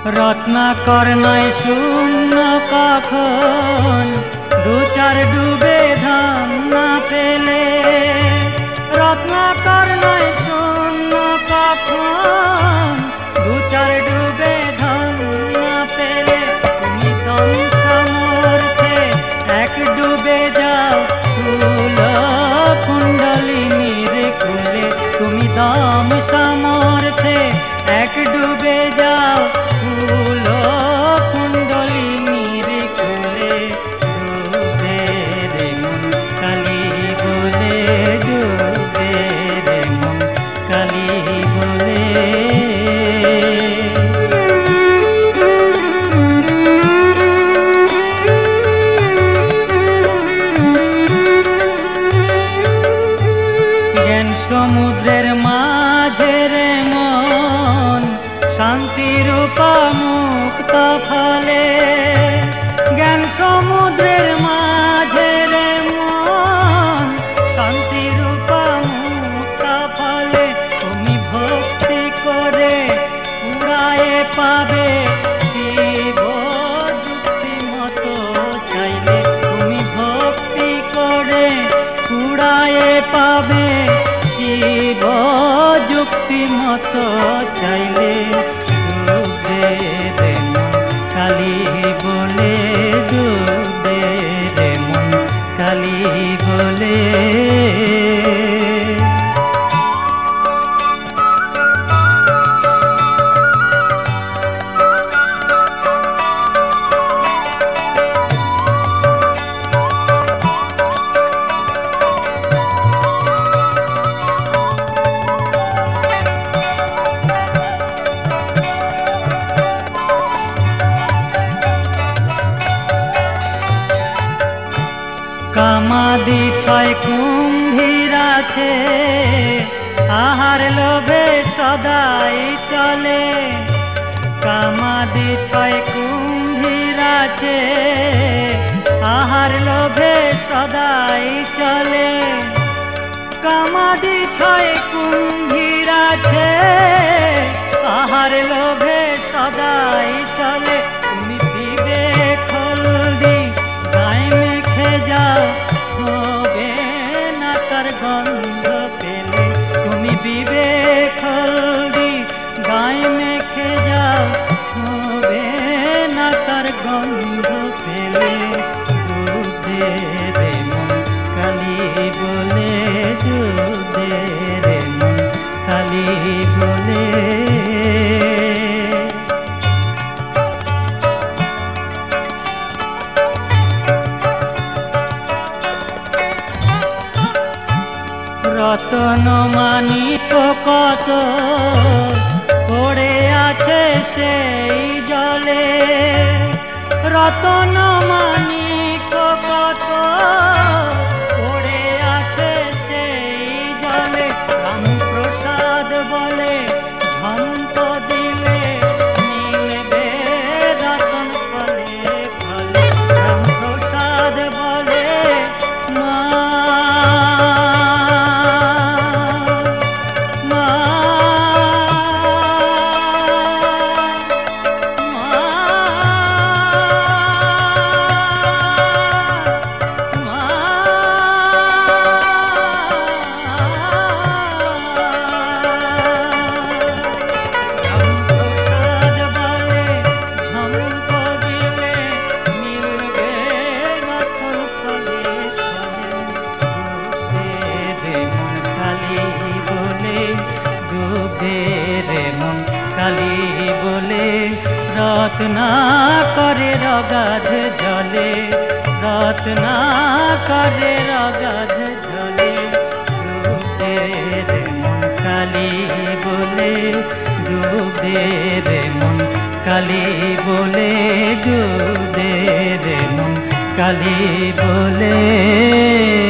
রত্নাকর নয় শূন্য কখন দু চার ডুবে ধান না পেলে, রত্নাকর নয় শূন্য কখন দু চার ডুবে ধান না পেলে, তুমি দম সামর্থ্যে এক ডুবে যাও ফুল কুণ্ডলিনীর কুলে, তুমি দম সামর্থ্যে এক ডুবে যাও ফুল কুণ্ডলিনীর কুলে, ডুবে রে মন কালী বলে, ডুবে রে মন কালী বলে। জ্ঞান সমুদ্রের মাঝে রে মন শান্তিরূপা মুক্ত ফলে, জ্ঞান সমুদ্রের মাঝে রে মন শান্তিরূপা মুক্ত ফলে, তুমি ভক্তি করে পুরায়ে পাবে শিব যুক্তি মতো চাইলে, তুমি ভক্তি করে পুরায়ে পাবে শিব যুক্তি মতো চাইলে, ডুবে রে মন কালী বলে, ডুবে রে মন কালী বলে। কামাদি ছয় কুম্ভীর আছে, আহার লোভে সদাই চলে, কামাদি ছয় কুম্ভীর আছে, আহার লোভে সদাই চলে, কামাদি ছয় কুম্ভীর আছে, আহার লোভে সদাই চলে, তুমি বিবেক হলদি গায়ে মেখে যাও ছোবে না তার গন্ধ পেলে, তুমি বিবেক হলদি গায়ে মেখে যাও ছোবে না তার গন্ধ পেলে, ডুবে রে মন কালী বলে, ডুবে রে মন কালী বলে। রতন মানিক কত পড়ে আছে সেই জলে, রতন মানিক কত পড়ে আছে সেই জলে, রামপ্রসাদ বলে ঝম্প দিলে মিলবে রতন ফলে ফলে, রামপ্রসাদ বলে মা কালী বলে, রত্না করে রগাধ জলে, রত্না করে রগাধ জলে, ডুবে রে মন কালী বলে, ডুবে রে মন কালী বলে, ডুবে রে মন কালী বলে।